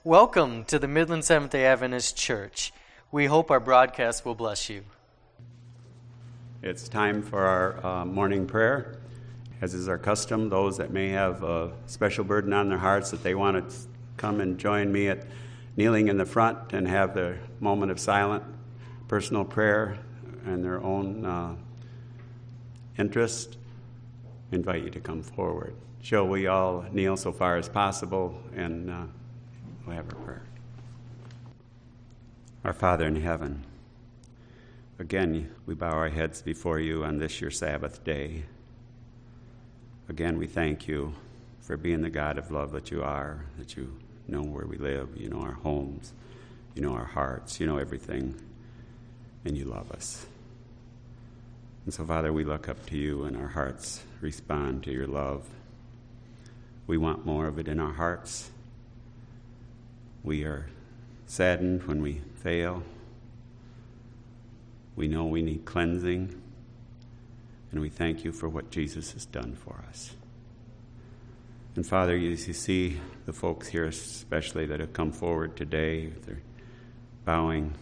Welcome to the Midland Seventh-day Adventist Church. We hope our broadcast will bless you. It's time for our morning prayer. As is our custom, those that may have a special burden on their hearts that they want to come and join me at kneeling in the front and have their moment of silent personal prayer and their own interest, I invite you to come forward. Shall we all kneel so far as possible and we'll have our prayer. Our Father in heaven, again, we bow our heads before you on this your Sabbath day. Again, we thank you for being the God of love that you are, that you know where we live, you know our homes, you know our hearts, you know everything, and you love us. And so, Father, we look up to you and our hearts respond to your love. We want more of it in our hearts. We are saddened when we fail. We know we need cleansing, and we thank you for what Jesus has done for us. And Father, as you see the folks here especially that have come forward today, they're bowing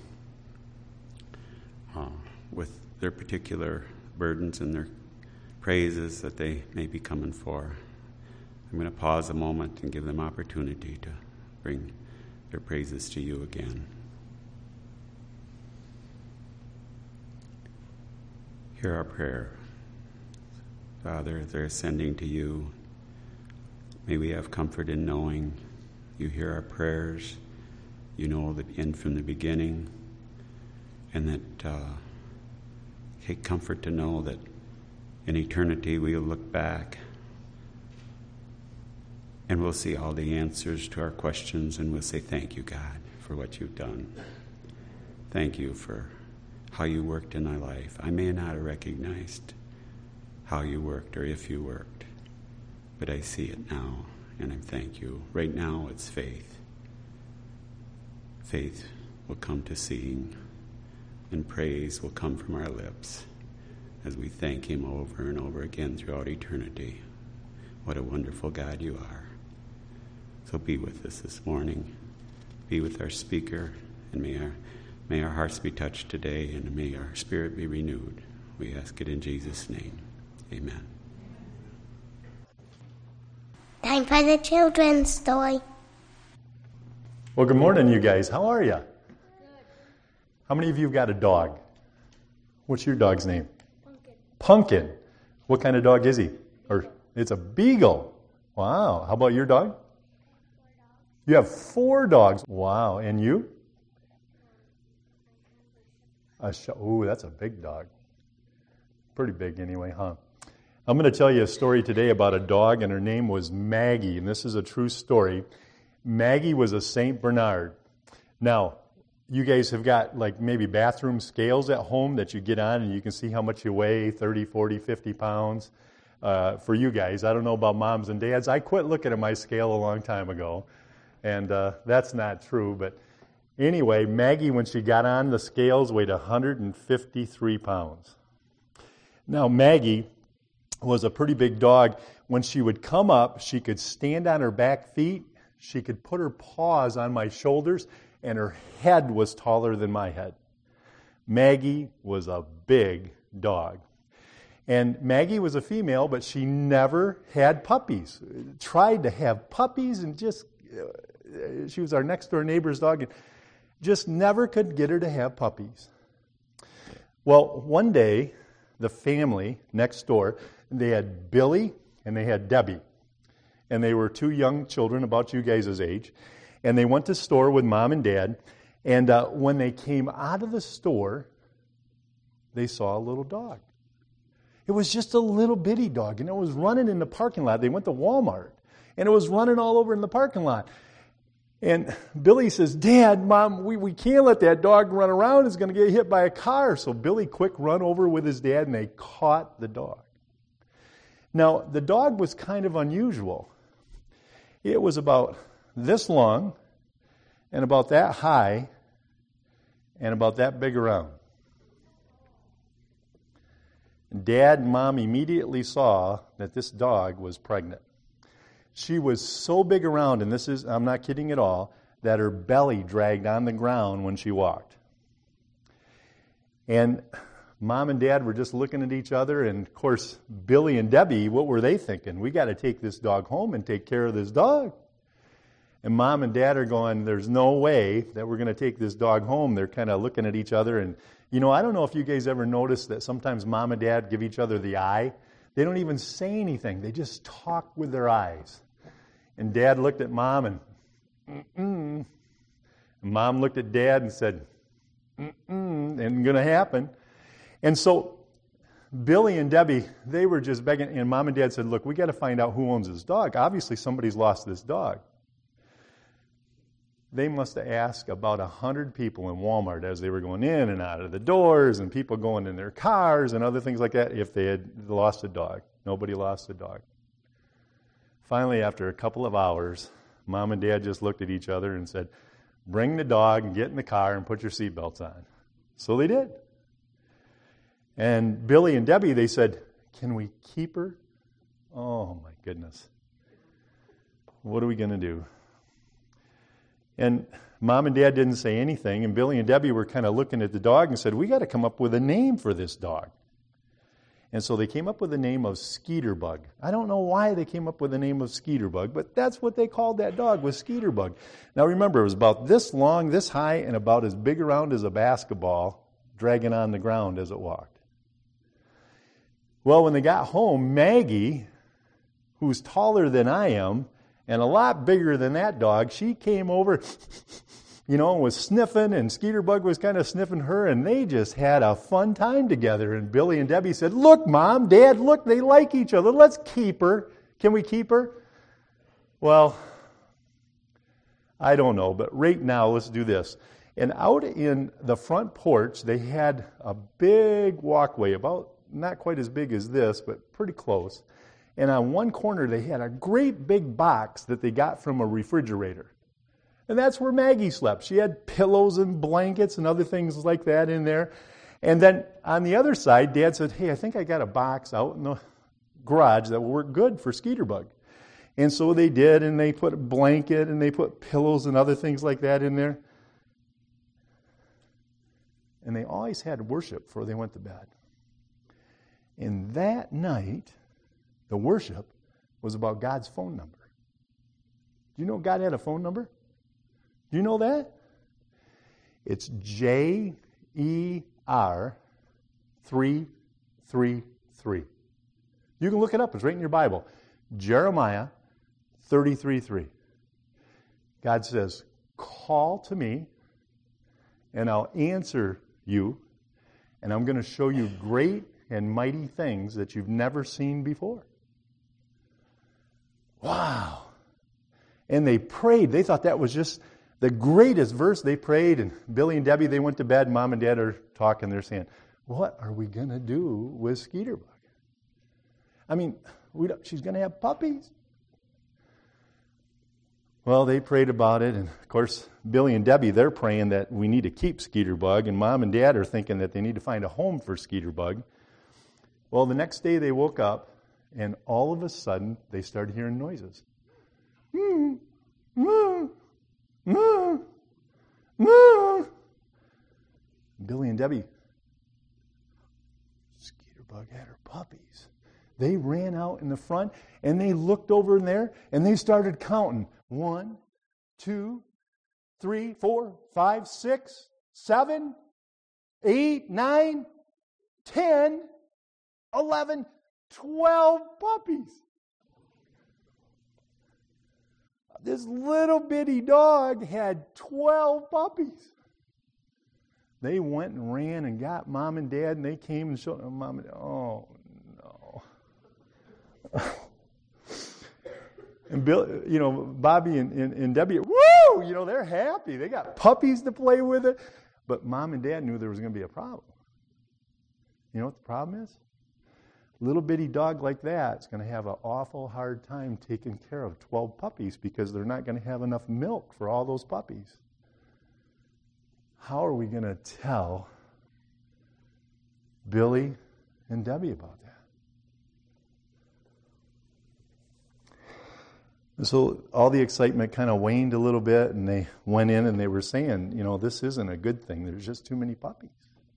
with their particular burdens and their praises that they may be coming for. I'm going to pause a moment and give them opportunity to bring their praises to you again. Hear our prayer. Father, as they're ascending to you, may we have comfort in knowing you hear our prayers, you know the end from the beginning, and that take comfort to know that in eternity we will look back and we'll see all the answers to our questions, and we'll say, thank you, God, for what you've done. Thank you for how you worked in my life. I may not have recognized how you worked or if you worked, but I see it now, and I thank you. Right now, it's faith. Faith will come to seeing, and praise will come from our lips as we thank him over and over again throughout eternity. What a wonderful God you are. So be with us this morning. Be with our speaker, and may our hearts be touched today, and may our spirit be renewed. We ask it in Jesus' name. Amen. Time for the children's story. Well, good morning, you guys. How are you? Good. How many of you have got a dog? What's your dog's name? Pumpkin. Pumpkin. What kind of dog is he? Or it's a beagle. Wow. How about your dog? 4 dogs. You have 4 dogs. Wow. And you? Oh, that's a big dog. Pretty big anyway, huh? I'm going to tell you a story today about a dog, and her name was Maggie, and this is a true story. Maggie was a St. Bernard. Now, you guys have got like maybe bathroom scales at home that you get on and you can see how much you weigh, 30, 40, 50 pounds. For you guys, I don't know about moms and dads. I quit looking at my scale a long time ago, and that's not true. But anyway, Maggie, when she got on the scales, weighed 153 pounds. Now, Maggie was a pretty big dog. When she would come up, she could stand on her back feet. She could put her paws on my shoulders, and her head was taller than my head. Maggie was a big dog. And Maggie was a female, but she never had puppies. Tried to have puppies and just, she was our next door neighbor's dog, and just never could get her to have puppies. Well, one day, the family next door, they had Billy and they had Debbie. And they were 2 young children, about you guys' age. And they went to the store with mom and dad. And when they came out of the store, they saw a little dog. It was just a little bitty dog, and it was running in the parking lot. They went to Walmart, and it was running all over in the parking lot. And Billy says, Dad, Mom, we can't let that dog run around. It's going to get hit by a car. So Billy quick run over with his dad, and they caught the dog. Now, the dog was kind of unusual. It was about this long and about that high and about that big around. Dad and Mom immediately saw that this dog was pregnant. She was so big around, and I'm not kidding at all, that her belly dragged on the ground when she walked. And Mom and Dad were just looking at each other, and of course, Billy and Debbie, what were they thinking? We got to take this dog home and take care of this dog. And Mom and Dad are going, there's no way that we're going to take this dog home. They're kind of looking at each other. And, you know, I don't know if you guys ever noticed that sometimes Mom and Dad give each other the eye. They don't even say anything. They just talk with their eyes. And Dad looked at Mom and, mm-mm. And Mom looked at Dad and said, mm-mm, ain't going to happen. And so Billy and Debbie, they were just begging, and Mom and Dad said, look, we got to find out who owns this dog. Obviously, somebody's lost this dog. They must have asked about 100 people in Walmart as they were going in and out of the doors, and people going in their cars and other things like that if they had lost a dog. Nobody lost a dog. Finally, after a couple of hours, Mom and Dad just looked at each other and said, bring the dog and get in the car and put your seatbelts on. So they did. And Billy and Debbie, they said, can we keep her? Oh, my goodness. What are we going to do? And Mom and Dad didn't say anything, and Billy and Debbie were kind of looking at the dog and said, we got to come up with a name for this dog. And so they came up with the name of Skeeterbug. I don't know why they came up with the name of Skeeterbug, but that's what they called that dog, was Skeeterbug. Now remember, it was about this long, this high, and about as big around as a basketball, dragging on the ground as it walked. Well, when they got home, Maggie, who's taller than I am, and a lot bigger than that dog, she came over, you know, and was sniffing, and Skeeterbug was kind of sniffing her, and they just had a fun time together. And Billy and Debbie said, look, Mom, Dad, look, they like each other. Let's keep her. Can we keep her? Well, I don't know, but right now, let's do this. And out in the front porch, they had a big walkway, about not quite as big as this, but pretty close. And on one corner, they had a great big box that they got from a refrigerator. And that's where Maggie slept. She had pillows and blankets and other things like that in there. And then on the other side, Dad said, hey, I think I got a box out in the garage that will work good for Skeeterbug. And so they did, and they put a blanket, and they put pillows and other things like that in there. And they always had worship before they went to bed. And that night, the worship was about God's phone number. Do you know God had a phone number? Do you know that? It's JER 333. You can look it up. It's right in your Bible. Jeremiah 33:3. God says, call to me, and I'll answer you, and I'm going to show you great and mighty things that you've never seen before. Wow. And they prayed. They thought that was just the greatest verse. They prayed, and Billy and Debbie, they went to bed. Mom and Dad are talking. They're saying, what are we going to do with Skeeterbug? I mean, she's going to have puppies. Well, they prayed about it, and of course, Billy and Debbie, they're praying that we need to keep Skeeterbug, and Mom and Dad are thinking that they need to find a home for Skeeterbug. Well, the next day they woke up, and all of a sudden, they started hearing noises. Moo, moo, moo, moo. Billy and Debbie, Skeeterbug had her puppies. They ran out in the front, and they looked over in there, and they started counting. 1, 2, 3, 4, 5, 6, 7, 8, 9, 10, 11, 12 puppies. This little bitty dog had 12 puppies. They went and ran and got Mom and Dad, and they came and showed them. Mom and Dad, oh no. And Bill, Bobby and Debbie, woo! They're happy. They got puppies to play with it. But Mom and Dad knew there was going to be a problem. You know what the problem is? Little bitty dog like that is going to have an awful hard time taking care of 12 puppies because they're not going to have enough milk for all those puppies. How are we going to tell Billy and Debbie about that? And so all the excitement kind of waned a little bit, and they went in and they were saying, this isn't a good thing. There's just too many puppies.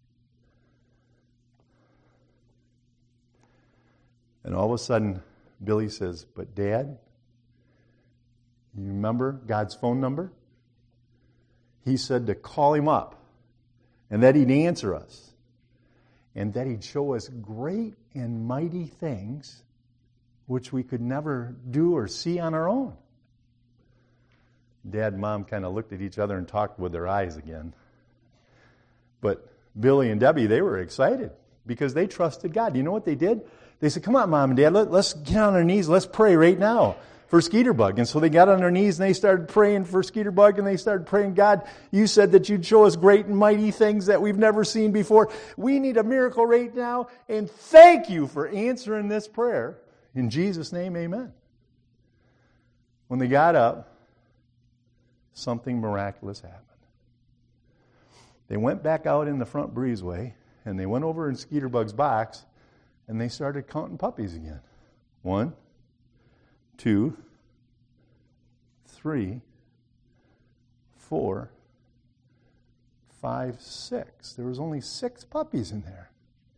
And all of a sudden, Billy says, "But Dad, you remember God's phone number? He said to call him up and that he'd answer us and that he'd show us great and mighty things which we could never do or see on our own." Dad and Mom kind of looked at each other and talked with their eyes again. But Billy and Debbie, they were excited because they trusted God. You know what they did? They said, "Come on, Mom and Dad, let's get on our knees. Let's pray right now for Skeeterbug." And so they got on their knees and they started praying for Skeeterbug, and they started praying, "God, you said that you'd show us great and mighty things that we've never seen before. We need a miracle right now, and thank you for answering this prayer. In Jesus' name, amen." When they got up, something miraculous happened. They went back out in the front breezeway, and they went over in Skeeterbug's box, and they started counting puppies again. 1, 2, 3, 4, 5, 6. There was only 6 puppies in there.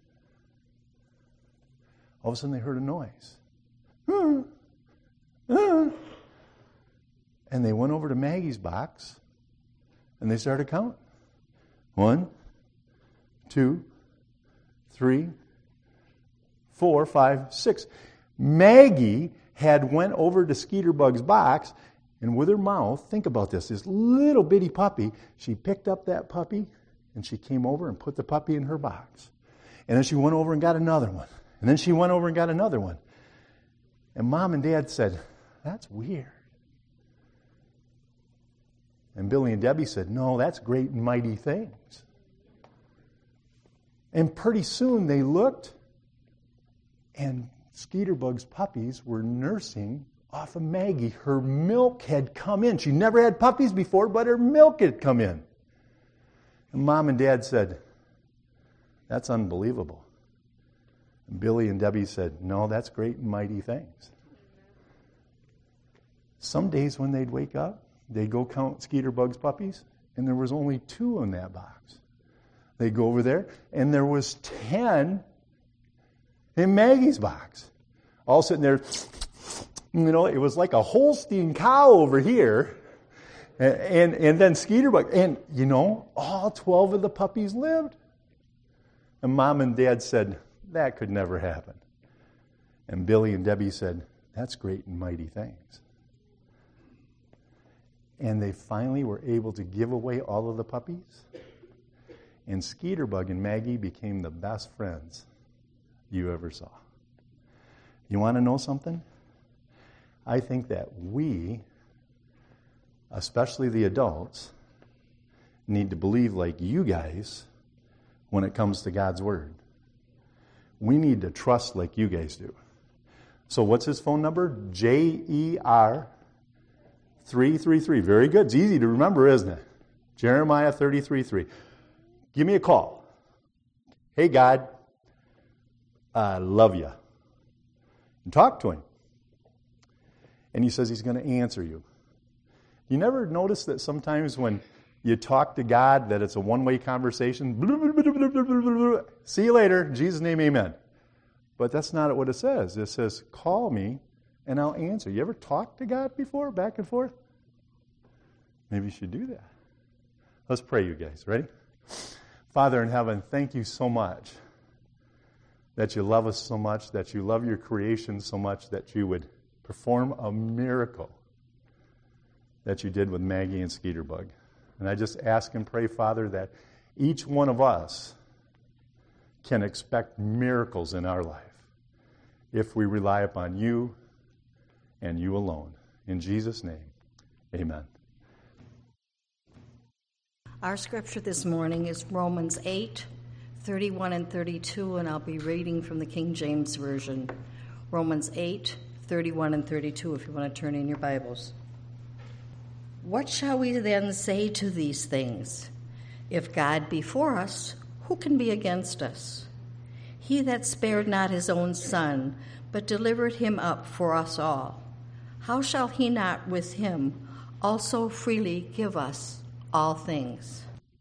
All of a sudden they heard a noise. And they went over to Maggie's box and they started counting. 1, 2, 3, 4, 5, 6. Maggie had went over to Skeeterbug's box, and with her mouth, think about this little bitty puppy, she picked up that puppy and she came over and put the puppy in her box. And then she went over and got another one. And then she went over and got another one. And Mom and Dad said, "That's weird." And Billy and Debbie said, "No, that's great and mighty things." And pretty soon they looked, and Skeeterbug's puppies were nursing off of Maggie. Her milk had come in. She never had puppies before, but her milk had come in. And Mom and Dad said, "That's unbelievable." And Billy and Debbie said, "No, that's great and mighty things." Some days when they'd wake up, they'd go count Skeeterbug's puppies, and there was only 2 in that box. They'd go over there, and there was 10 in Maggie's box. All sitting there, it was like a Holstein cow over here. And then Skeeterbug. And, all 12 of the puppies lived. And Mom and Dad said, "That could never happen." And Billy and Debbie said, "That's great and mighty things." And they finally were able to give away all of the puppies. And Skeeterbug and Maggie became the best friends you ever saw. You want to know something? I think that we, especially the adults, need to believe like you guys when it comes to God's Word. We need to trust like you guys do. So what's his phone number? JER 333. Very good. It's easy to remember, isn't it? Jeremiah 33:3. Give me a call. "Hey, God, I love you." And talk to him. And he says he's going to answer you. You never notice that sometimes when you talk to God that it's a one-way conversation? See you later. In Jesus' name, amen. But that's not what it says. It says, "Call me and I'll answer." You ever talked to God before, back and forth? Maybe you should do that. Let's pray, you guys. Ready? Father in heaven, thank you so much that you love us so much, that you love your creation so much, that you would perform a miracle that you did with Maggie and Skeeterbug. And I just ask and pray, Father, that each one of us can expect miracles in our life if we rely upon you and you alone. In Jesus' name, amen. Our scripture this morning is Romans 8, 31 and 32, and I'll be reading from the King James Version. Romans 8, 31 and 32, if you want to turn in your Bibles. What shall we then say to these things? If God be for us, who can be against us? He that spared not his own Son, but delivered him up for us all, how shall he not with him also freely give us all things?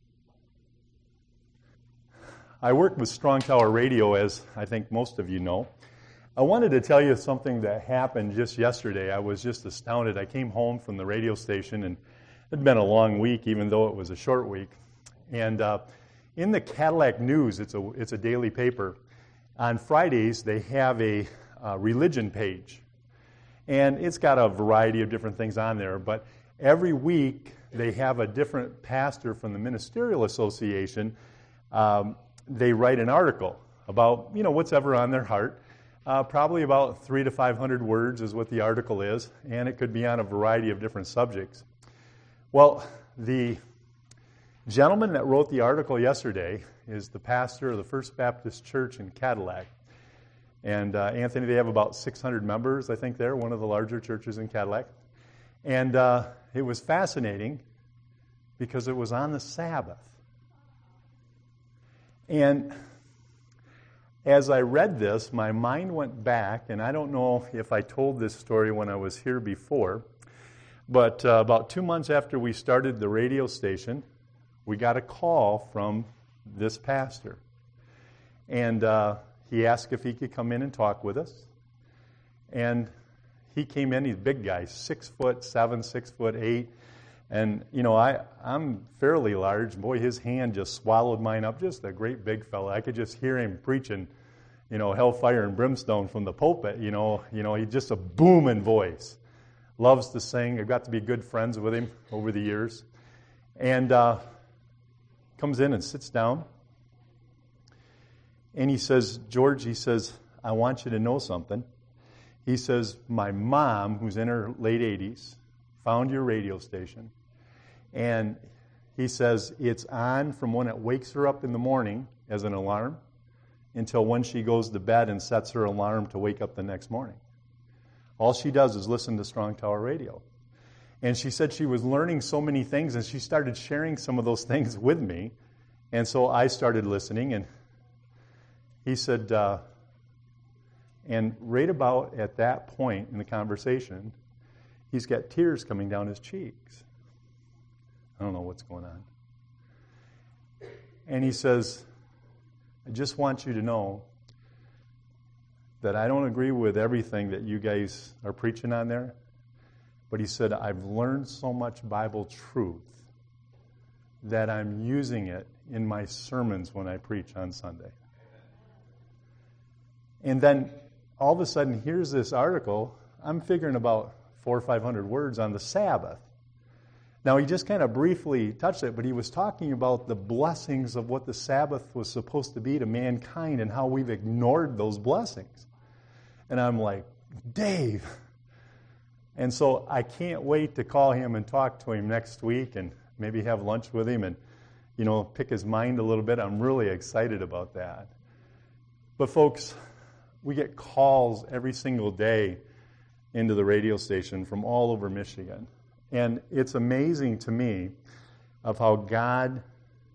I work with Strong Tower Radio, as I think most of you know. I wanted to tell you something that happened just yesterday. I was just astounded. I came home from the radio station, and it had been a long week, even though it was a short week. And in the Cadillac News, it's a daily paper, on Fridays they have a religion page. And it's got a variety of different things on there, but every week they have a different pastor from the Ministerial Association. They write an article about, what's ever on their heart. Probably about 300 to 500 words is what the article is, and it could be on a variety of different subjects. Well, the gentleman that wrote the article yesterday is the pastor of the First Baptist Church in Cadillac. And Anthony, they have about 600 members, I think they're one of the larger churches in Cadillac. And it was fascinating because it was on the Sabbath. And as I read this, my mind went back, and I don't know if I told this story when I was here before, but about 2 months after we started the radio station, we got a call from this pastor. And he asked if he could come in and talk with us. And he came in, he's a big guy, 6'7", 6'8". And, I'm fairly large. Boy, his hand just swallowed mine up. Just a great big fella. I could just hear him preaching, hellfire and brimstone from the pulpit. He's just a booming voice. Loves to sing. I've got to be good friends with him over the years. And comes in and sits down. And he says, George, I want you to know something. He says, my mom, who's in her late 80s, found your radio station. And he says it's on from when it wakes her up in the morning as an alarm until when she goes to bed and sets her alarm to wake up the next morning. All she does is listen to Strong Tower Radio. And she said she was learning so many things, and she started sharing some of those things with me. And so I started listening, and he said, and right about at that point in the conversation, he's got tears coming down his cheeks. I don't know what's going on. And he says, I just want you to know that I don't agree with everything that you guys are preaching on there. But he said, I've learned so much Bible truth that I'm using it in my sermons when I preach on Sunday. And then all of a sudden, here's this article. I'm figuring about 400 or 500 words on the Sabbath. Now, he just kind of briefly touched it, but he was talking about the blessings of what the Sabbath was supposed to be to mankind and how we've ignored those blessings. And I'm like, Dave. And so I can't wait to call him and talk to him next week and maybe have lunch with him and, pick his mind a little bit. I'm really excited about that. But folks, we get calls every single day into the radio station from all over Michigan. And it's amazing to me of how God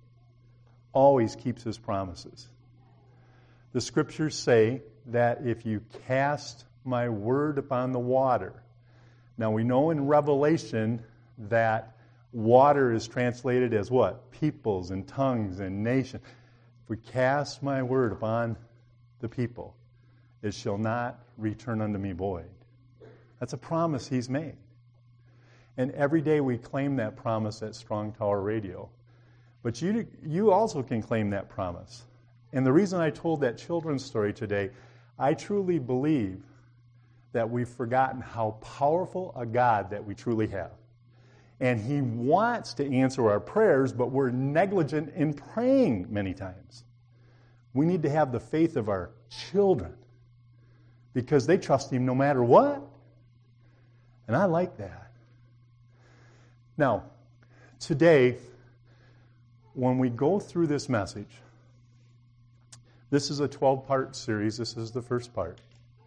always keeps his promises. The scriptures say that if you cast my word upon the water. Now we know in Revelation that water is translated as what? Peoples and tongues and nations. If we cast my word upon the people, it shall not return unto me void. That's a promise he's made. And every day we claim that promise at Strong Tower Radio. But you also can claim that promise. And the reason I told that children's story today, I truly believe that we've forgotten how powerful a God that we truly have. And he wants to answer our prayers, but we're negligent in praying many times. We need to have the faith of our children because they trust him no matter what. And I like that. Now, today, when we go through this message, this is a 12-part series. This is the first part.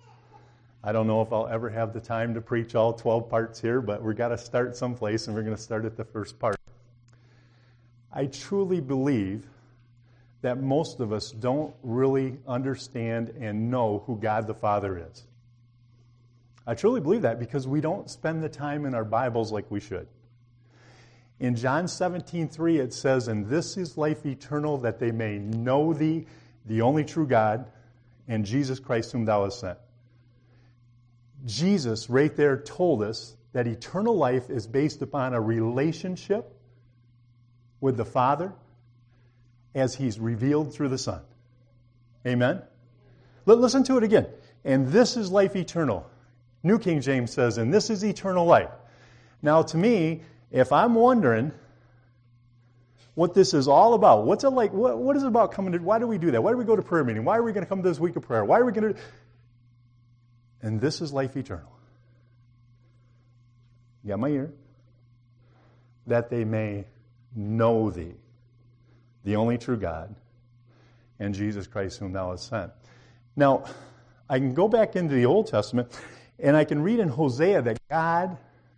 I don't know if I'll ever have the time to preach all 12 parts here, but we've got to start someplace, and we're going to start at the first part. I truly believe that most of us don't really understand and know who God the Father is. I truly believe that because we don't spend the time in our Bibles like we should. In John 17:3 it says, "And this is life eternal, that they may know thee, the only true God, and Jesus Christ whom thou hast sent." Jesus right there told us that eternal life is based upon a relationship with the Father as He's revealed through the Son. Amen? Listen to it again. And this is life eternal. New King James says, and this is eternal life. Now to me, if I'm wondering what this is all about, what's it like? What is it about coming to, why do we do that? Why do we go to prayer meeting? Why are we going to come to this week of prayer? Why are we going to, and this is life eternal. You got my ear? That they may know thee, the only true God, and Jesus Christ whom thou hast sent. Now, I can go back into the Old Testament, and I can read in Hosea that God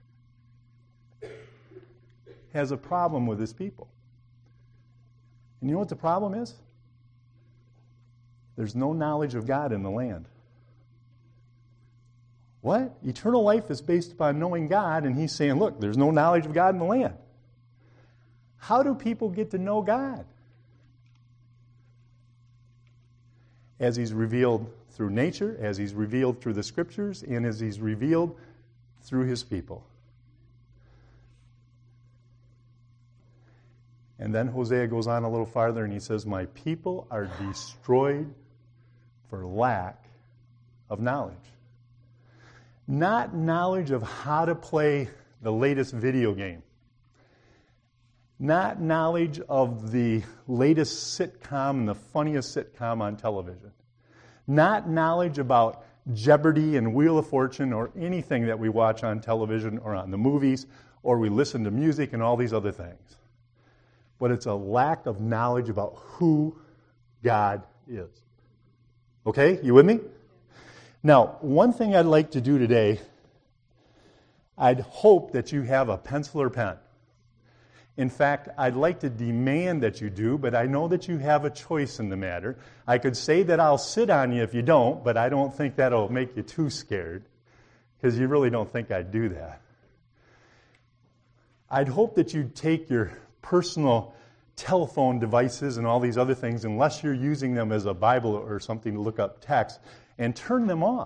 has a problem with His people. And you know what the problem is? There's no knowledge of God in the land. What? Eternal life is based upon knowing God, and He's saying, look, there's no knowledge of God in the land. How do people get to know God? As He's revealed through nature, as He's revealed through the Scriptures, and as He's revealed through His people. And then Hosea goes on a little farther and he says, my people are destroyed for lack of knowledge. Not knowledge of how to play the latest video game. Not knowledge of the latest sitcom and the funniest sitcom on television. Not knowledge about Jeopardy and Wheel of Fortune or anything that we watch on television or on the movies or we listen to music and all these other things. But it's a lack of knowledge about who God is. Okay? You with me? Now, one thing I'd like to do today, I'd hope that you have a pencil or pen. In fact, I'd like to demand that you do, but I know that you have a choice in the matter. I could say that I'll sit on you if you don't, but I don't think that'll make you too scared, because you really don't think I'd do that. I'd hope that you'd take your personal telephone devices and all these other things, unless you're using them as a Bible or something to look up text, and turn them off.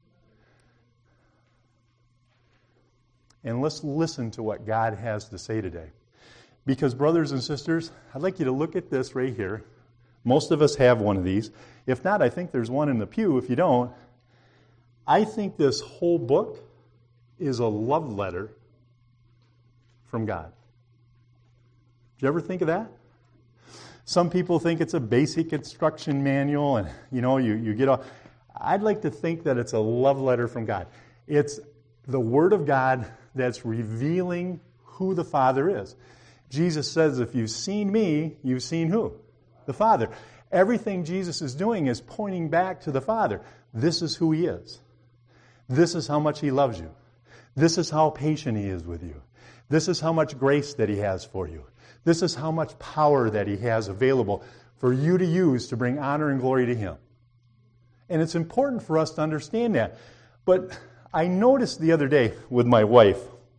And let's listen to what God has to say today. Because, brothers and sisters, I'd like you to look at this right here. Most of us have one of these. If not, I think there's one in the pew. If you don't, I think this whole book is a love letter from God. Did you ever think of that? Some people think it's a basic instruction manual and, you get off. I'd like to think that it's a love letter from God. It's the Word of God that's revealing who the Father is. Jesus says, if you've seen me, you've seen who? The Father. Everything Jesus is doing is pointing back to the Father. This is who He is. This is how much He loves you. This is how patient He is with you. This is how much grace that He has for you. This is how much power that He has available for you to use to bring honor and glory to Him. And it's important for us to understand that. But I noticed the other day with my wife,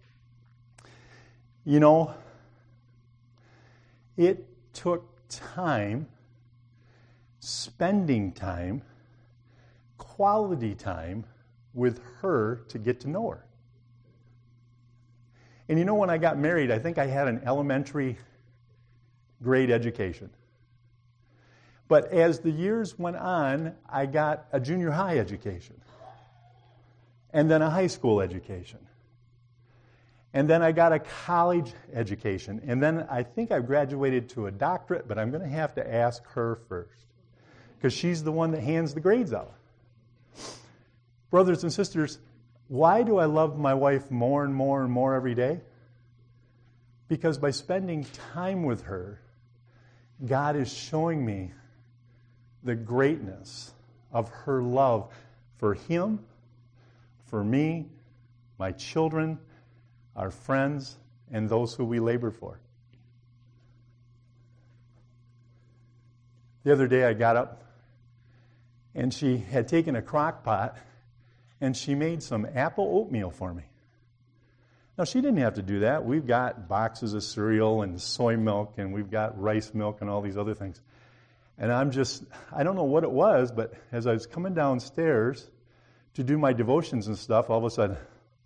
it took time, spending time, quality time with her to get to know her. And when I got married, I think I had an elementary grade education. But as the years went on, I got a junior high education. And then a high school education. And then I got a college education. And then I think I graduated to a doctorate, but I'm going to have to ask her first. Because she's the one that hands the grades out. Brothers and sisters, why do I love my wife more and more and more every day? Because by spending time with her, God is showing me the greatness of her love for Him, for me, my children, our friends, and those who we labor for. The other day I got up, and she had taken a crock pot, and she made some apple oatmeal for me. Now, she didn't have to do that. We've got boxes of cereal and soy milk, and we've got rice milk and all these other things. And I don't know what it was, but as I was coming downstairs to do my devotions and stuff, all of a sudden,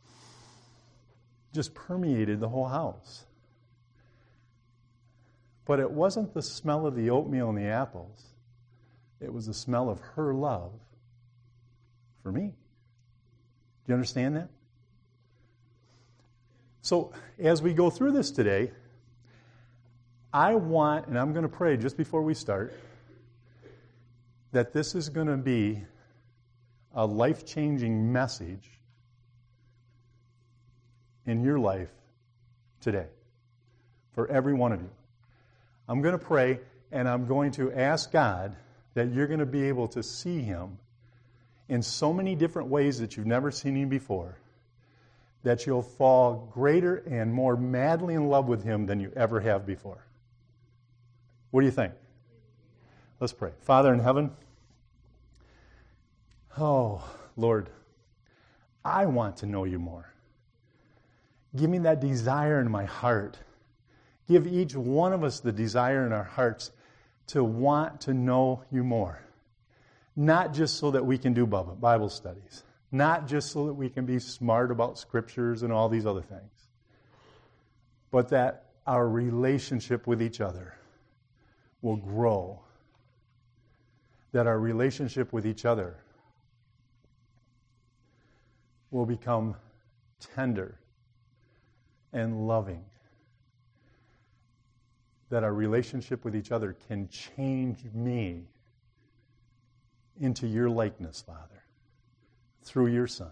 just permeated the whole house. But it wasn't the smell of the oatmeal and the apples. It was the smell of her love for me. Do you understand that? So as we go through this today, I want, and I'm going to pray just before we start, that this is going to be a life-changing message in your life today for every one of you. I'm going to pray, and I'm going to ask God that you're going to be able to see Him in so many different ways that you've never seen Him before, that you'll fall greater and more madly in love with Him than you ever have before. What do you think? Let's pray. Father in heaven, oh, Lord, I want to know You more. Give me that desire in my heart. Give each one of us the desire in our hearts to want to know You more. Not just so that we can do Bible studies. Not just so that we can be smart about scriptures and all these other things. But that our relationship with each other will grow. That our relationship with each other will become tender and loving. That our relationship with each other can change me into Your likeness, Father, through Your Son.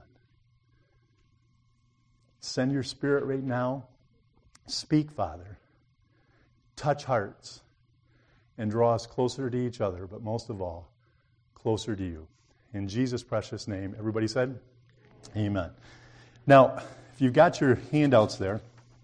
Send Your Spirit right now. Speak, Father. Touch hearts and draw us closer to each other, but most of all, closer to You. In Jesus' precious name, everybody said, amen. Now, if you've got your handouts there,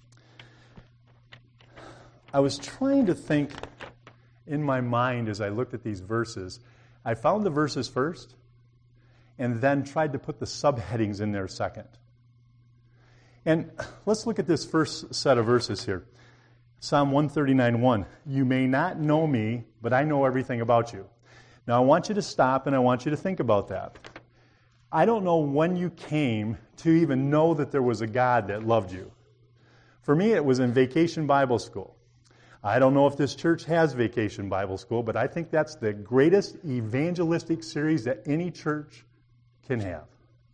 I was trying to think in my mind as I looked at these verses. I found the verses first and then tried to put the subheadings in there second. And let's look at this first set of verses here. Psalm 139:1. You may not know me, but I know everything about you. Now I want you to stop and I want you to think about that. I don't know when you came to even know that there was a God that loved you. For me, it was in Vacation Bible School. I don't know if this church has Vacation Bible School, but I think that's the greatest evangelistic series that any church can have.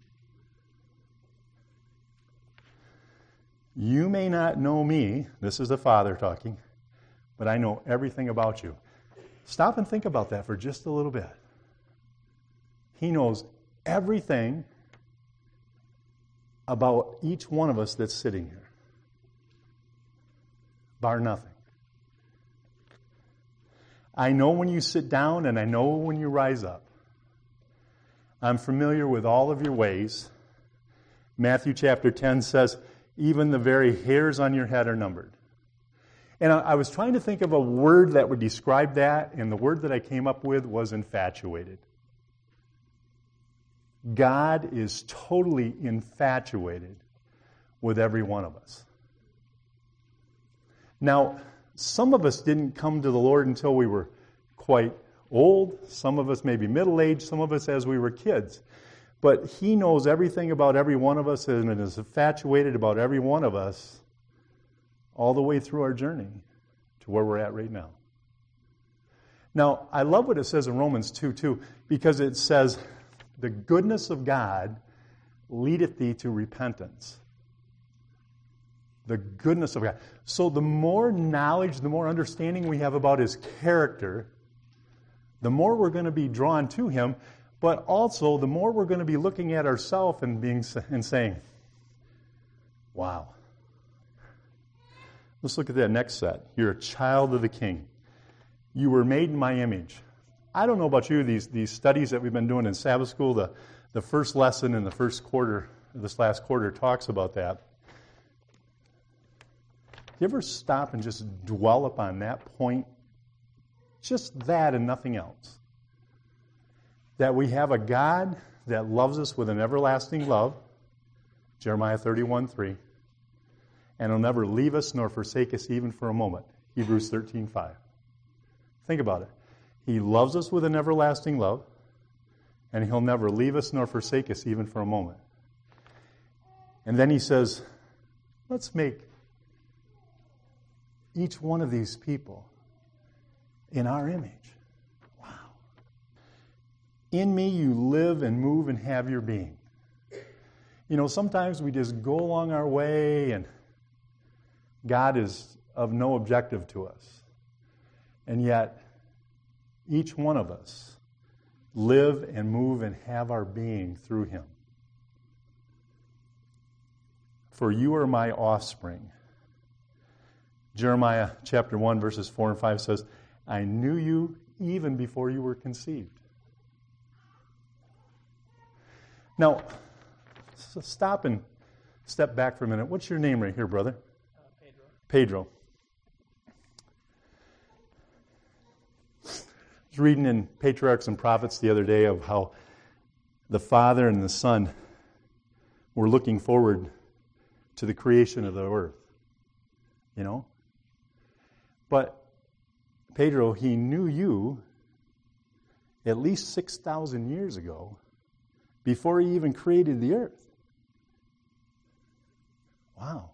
You may not know me, this is the Father talking, but I know everything about you. Stop and think about that for just a little bit. He knows everything about each one of us that's sitting here, bar nothing. I know when you sit down and I know when you rise up. I'm familiar with all of your ways. Matthew chapter 10 says, even the very hairs on your head are numbered. And I was trying to think of a word that would describe that, and the word that I came up with was infatuated. God is totally infatuated with every one of us. Now, some of us didn't come to the Lord until we were quite old. Some of us maybe middle-aged. Some of us as we were kids. But He knows everything about every one of us and is infatuated about every one of us all the way through our journey to where we're at right now. Now, I love what it says in Romans 2:2 because it says, the goodness of God leadeth thee to repentance. The goodness of God. So the more knowledge, the more understanding we have about His character, the more we're going to be drawn to Him, but also the more we're going to be looking at ourselves and saying, wow. Let's look at that next set. You're a child of the King. You were made in my image. I don't know about you, these studies that we've been doing in Sabbath school, the first lesson in the first quarter, this last quarter talks about that. You ever stop and just dwell upon that point? Just that and nothing else. That we have a God that loves us with an everlasting love, Jeremiah 31:3, and He'll never leave us nor forsake us even for a moment, Hebrews 13:5. Think about it. He loves us with an everlasting love, and He'll never leave us nor forsake us even for a moment. And then He says, let's make each one of these people in our image. Wow. In me you live and move and have your being. You know, sometimes we just go along our way and God is of no objective to us. And yet, each one of us live and move and have our being through Him. For you are my offspring. Jeremiah chapter 1, verses 4 and 5 says, I knew you even before you were conceived. Now, stop and step back for a minute. What's your name right here, brother? Pedro. Pedro. I was reading in Patriarchs and Prophets the other day of how the Father and the Son were looking forward to the creation of the earth. You know? But Pedro, He knew you at least 6,000 years ago before He even created the earth. Wow.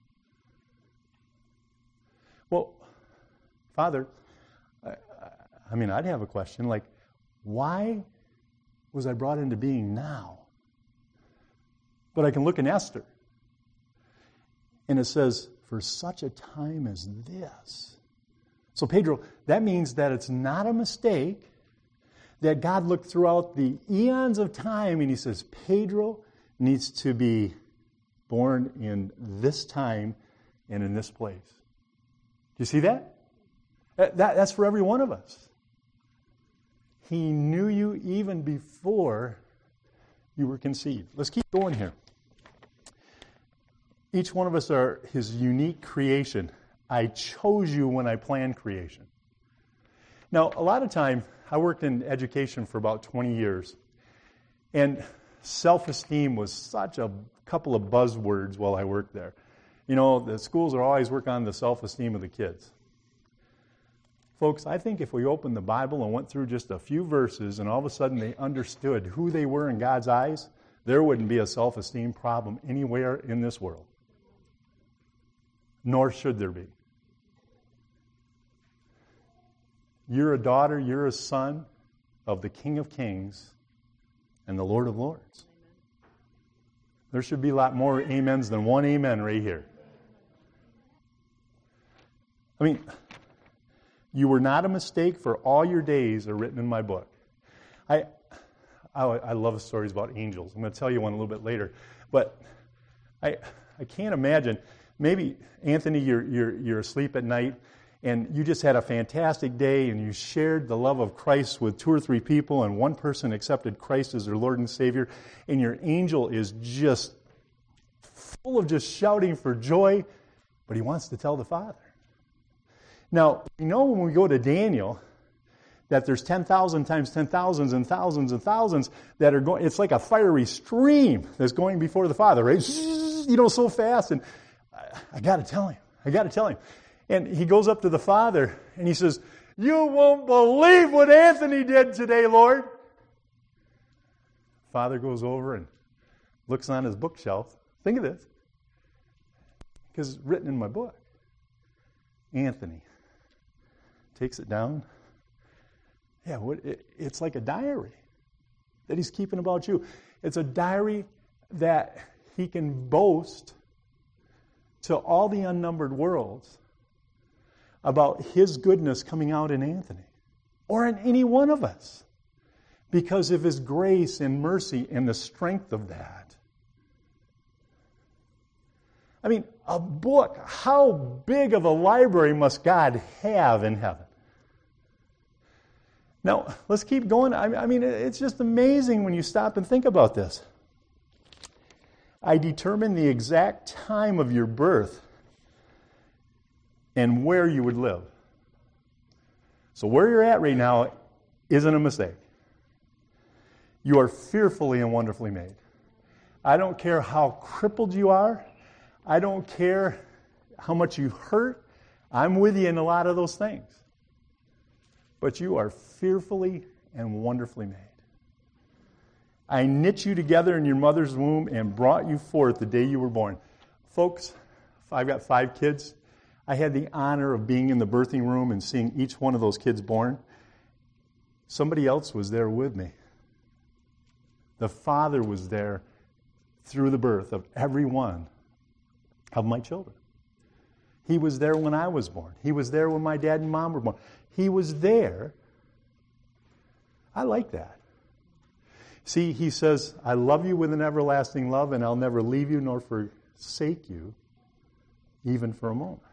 Well, Father, I'd have a question like, why was I brought into being now? But I can look in Esther, and it says, for such a time as this. So, Pedro, that means that it's not a mistake that God looked throughout the eons of time and He says, Pedro needs to be born in this time and in this place. Do you see that? That's for every one of us. He knew you even before you were conceived. Let's keep going here. Each one of us are His unique creation. I chose you when I planned creation. Now, a lot of time, I worked in education for about 20 years, and self-esteem was such a couple of buzzwords while I worked there. You know, the schools are always working on the self-esteem of the kids. Folks, I think if we opened the Bible and went through just a few verses and all of a sudden they understood who they were in God's eyes, there wouldn't be a self-esteem problem anywhere in this world. Nor should there be. You're a daughter, you're a son of the King of Kings and the Lord of Lords. There should be a lot more amens than one amen right here. I mean, you were not a mistake, for all your days are written in my book. I love stories about angels. I'm going to tell you one a little bit later. But I can't imagine, maybe, Anthony, you're asleep at night, and you just had a fantastic day, and you shared the love of Christ with 2 or 3 people, and one person accepted Christ as their Lord and Savior, and your angel is just full of just shouting for joy, but he wants to tell the Father. Now, you know when we go to Daniel, that there's 10,000 times 10,000s and thousands and thousands that are going, it's like a fiery stream that's going before the Father, right? You know, so fast, and I got to tell him. And he goes up to the Father, and he says, you won't believe what Anthony did today, Lord. Father goes over and looks on his bookshelf. Think of this. Because it's written in my book. Anthony takes it down. Yeah, it's like a diary that he's keeping about you. It's a diary that he can boast to all the unnumbered worlds about his goodness coming out in Anthony or in any one of us because of his grace and mercy and the strength of that. I mean, a book, how big of a library must God have in heaven? Now, let's keep going. I mean, it's just amazing when you stop and think about this. I determined the exact time of your birth and where you would live. So where you're at right now isn't a mistake. You are fearfully and wonderfully made. I don't care how crippled you are. I don't care how much you hurt. I'm with you in a lot of those things. But you are fearfully and wonderfully made. I knit you together in your mother's womb and brought you forth the day you were born. Folks, I've got 5 kids. I had the honor of being in the birthing room and seeing each one of those kids born. Somebody else was there with me. The Father was there through the birth of every one of my children. He was there when I was born. He was there when my dad and mom were born. He was there. I like that. See, he says, I love you with an everlasting love, and I'll never leave you nor forsake you, even for a moment.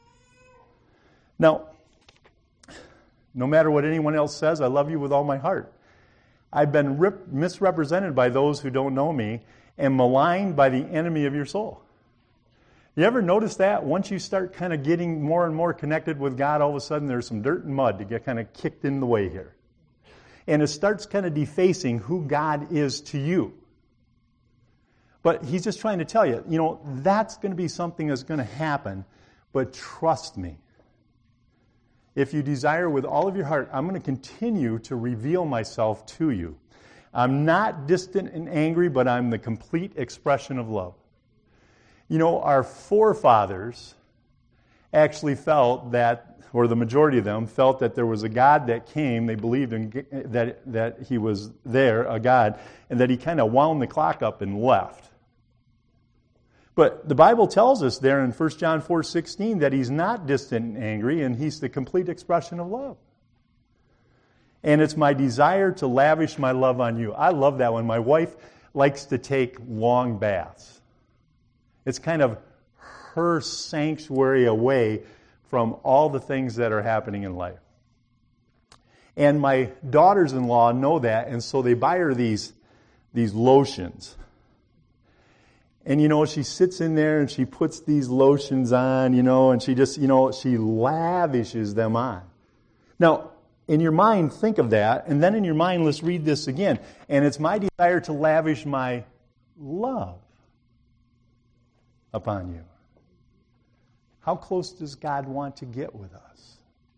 Now, no matter what anyone else says, I love you with all my heart. I've been misrepresented by those who don't know me and maligned by the enemy of your soul. You ever notice that? Once you start kind of getting more and more connected with God, all of a sudden there's some dirt and mud to get kind of kicked in the way here. And it starts kind of defacing who God is to you. But he's just trying to tell you, that's going to be something that's going to happen, but trust me. If you desire with all of your heart, I'm going to continue to reveal myself to you. I'm not distant and angry, but I'm the complete expression of love. Our forefathers actually felt that, or the majority of them felt that there was a God that came. They believed in that he was there, a God, and that he kind of wound the clock up and left. But the Bible tells us there in 1 John 4:16 that he's not distant and angry, and he's the complete expression of love. And it's my desire to lavish my love on you. I love that one. My wife likes to take long baths. It's kind of her sanctuary away from all the things that are happening in life. And my daughters-in-law know that, and so they buy her these lotions. And, she sits in there and she puts these lotions on, and she just, she lavishes them on. Now, in your mind, think of that, and then in your mind, let's read this again. And it's my desire to lavish my love upon you. How close does God want to get with us?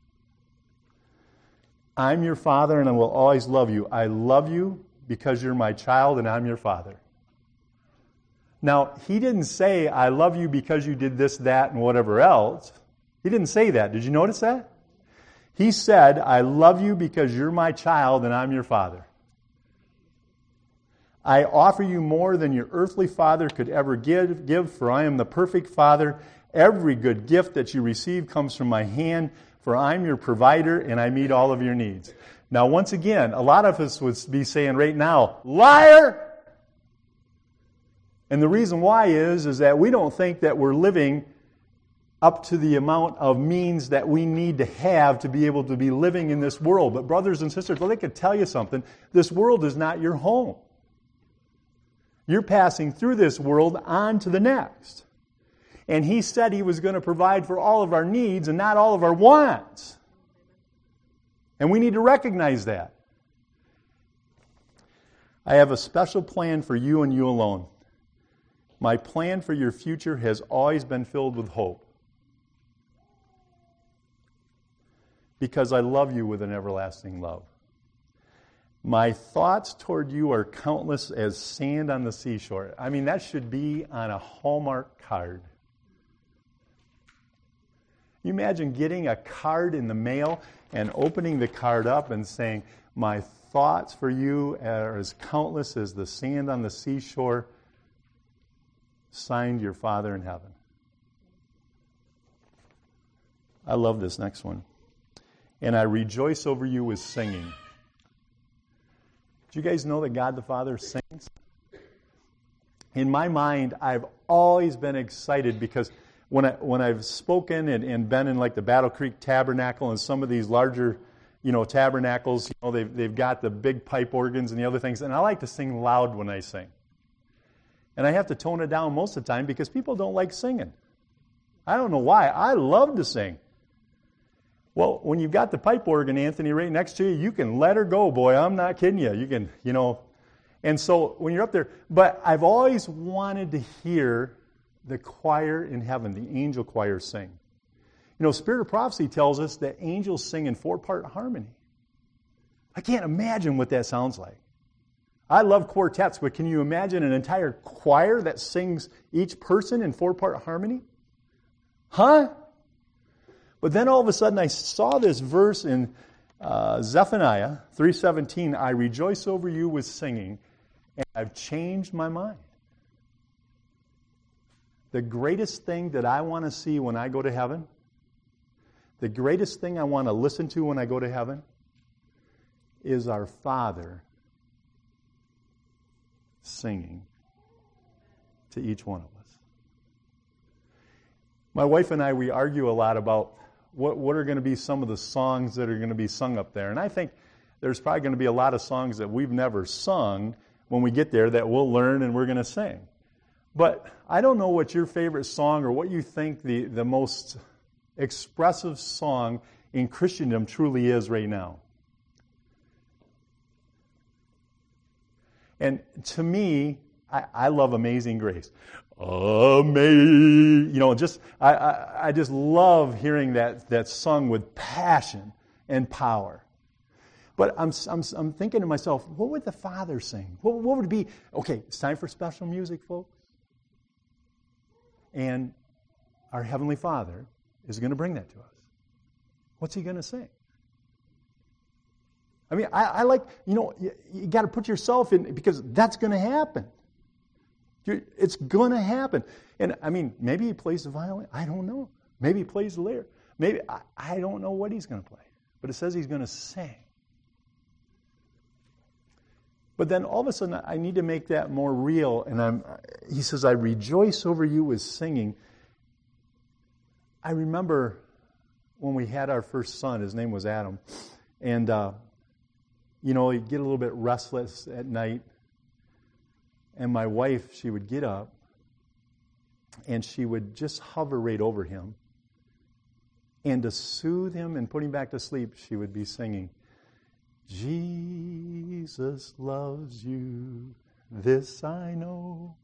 I'm your Father, and I will always love you. I love you because you're my child, and I'm your Father. Now, he didn't say, I love you because you did this, that, and whatever else. He didn't say that. Did you notice that? He said, I love you because you're my child and I'm your Father. I offer you more than your earthly father could ever give, for I am the perfect Father. Every good gift that you receive comes from my hand, for I'm your provider and I meet all of your needs. Now, once again, a lot of us would be saying right now, liar! And the reason why is that we don't think that we're living up to the amount of means that we need to have to be able to be living in this world. But brothers and sisters, well, they could tell you something. This world is not your home. You're passing through this world on to the next. And he said he was going to provide for all of our needs and not all of our wants. And we need to recognize that. I have a special plan for you and you alone. My plan for your future has always been filled with hope. Because I love you with an everlasting love. My thoughts toward you are countless as sand on the seashore. I mean, that should be on a Hallmark card. You imagine getting a card in the mail and opening the card up and saying, my thoughts for you are as countless as the sand on the seashore. Signed, your Father in heaven. I love this next one. And I rejoice over you with singing. Do you guys know that God the Father sings? In my mind, I've always been excited because when I've spoken and been in like the Battle Creek Tabernacle and some of these larger, tabernacles, they've got the big pipe organs and the other things, and I like to sing loud when I sing. And I have to tone it down most of the time because people don't like singing. I don't know why. I love to sing. Well, when you've got the pipe organ, Anthony, right next to you, you can let her go, boy. I'm not kidding you. You can, And so when you're up there, but I've always wanted to hear the choir in heaven, the angel choir sing. You know, Spirit of Prophecy tells us that angels sing in 4-part harmony. I can't imagine what that sounds like. I love quartets, but can you imagine an entire choir that sings each person in 4-part harmony? Huh? But then all of a sudden I saw this verse in Zephaniah 3:17, I rejoice over you with singing, and I've changed my mind. The greatest thing that I want to see when I go to heaven, the greatest thing I want to listen to when I go to heaven, is our Father singing to each one of us. My wife and I, we argue a lot about what are going to be some of the songs that are going to be sung up there. And I think there's probably going to be a lot of songs that we've never sung when we get there that we'll learn and we're going to sing. But I don't know what your favorite song or what you think the most expressive song in Christendom truly is right now. And to me, I love Amazing Grace. I just love hearing that sung with passion and power. But I'm thinking to myself, what would the Father sing? What would it be? Okay, it's time for special music, folks. And our Heavenly Father is going to bring that to us. What's He going to sing? I mean, I like, you got to put yourself in, because that's going to happen. It's going to happen. And, I mean, maybe He plays the violin. I don't know. Maybe He plays the lyre. Maybe, I don't know what He's going to play. But it says He's going to sing. But then all of a sudden, I need to make that more real. And He says, I rejoice over you with singing. I remember when we had our first son, his name was Adam. And, he'd get a little bit restless at night. And my wife, she would get up and she would just hover right over him. And to soothe him and put him back to sleep, she would be singing, Jesus loves you, this I know,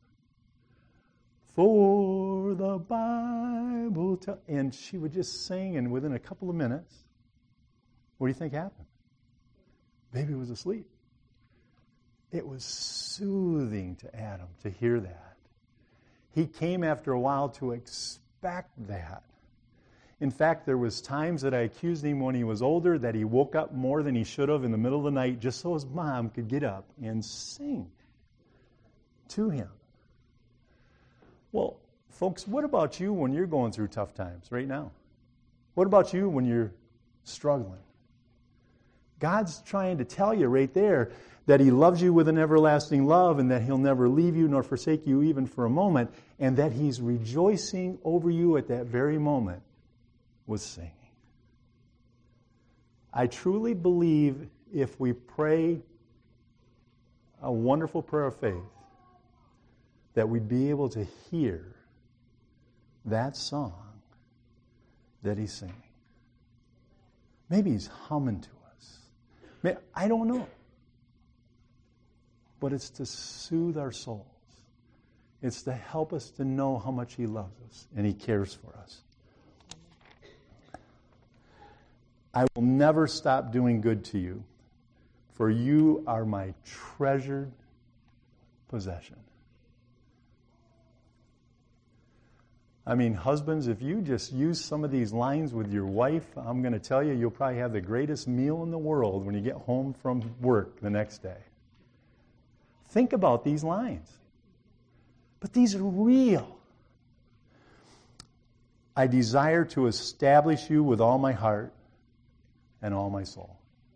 for the Bible tells. And she would just sing, and within a couple of minutes, what do you think happened? Baby was asleep. It was soothing to Adam to hear that. He came after a while to expect that. In fact, there was times that I accused him when he was older that he woke up more than he should have in the middle of the night just so his mom could get up and sing to him. Well, folks, what about you when you're going through tough times right now? What about you when you're struggling? God's trying to tell you right there that He loves you with an everlasting love and that He'll never leave you nor forsake you even for a moment, and that He's rejoicing over you at that very moment with singing. I truly believe if we pray a wonderful prayer of faith, that we'd be able to hear that song that He's singing. Maybe He's humming to us. I don't know. But it's to soothe our souls. It's to help us to know how much He loves us and He cares for us. I will never stop doing good to you, for you are my treasured possession. I mean, husbands, if you just use some of these lines with your wife, I'm going to tell you, you'll probably have the greatest meal in the world when you get home from work the next day. Think about these lines. But these are real. I desire to establish you with all my heart and all my soul.